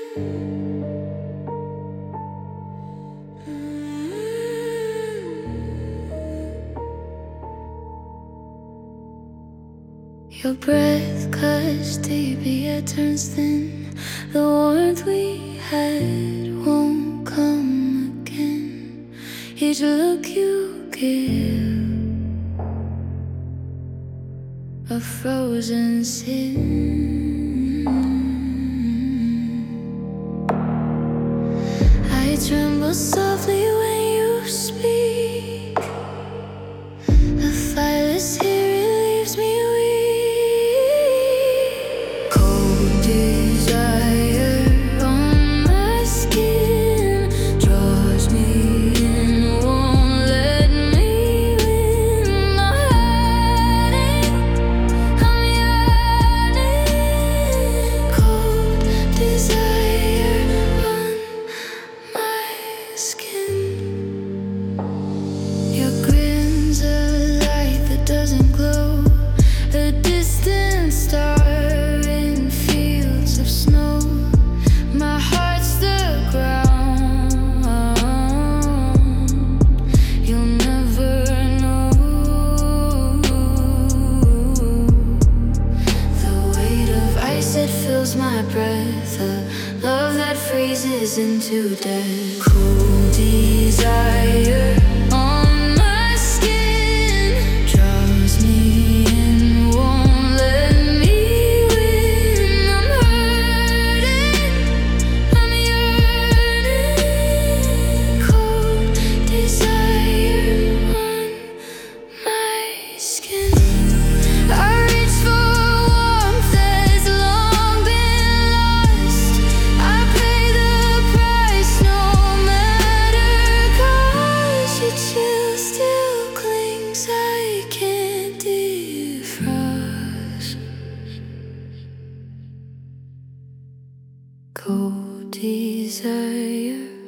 Your breath cuts deep, yet turns thin. The warmth we had won't come again. Each look you give, a frozen sin. I tremble softly when you speak. The fireless here leaves me weak. Cold desire on my skin draws me in, won't let me win. I'm yearning. Cold desire on my skin. Your grin's a light that doesn't glow, a distant star in fields of snow. My heart's the ground, you'll never know. The weight of ice that fills my breath, a love that freezes into death. Cold desire on my skin draws me in, won't let me win. I'm hurting, I'm yearning. Cold desire on my skin. I reach for warmth that's long been lost. I pay the price no matter cost. Your chill still clings, I can't defrost. Cold desire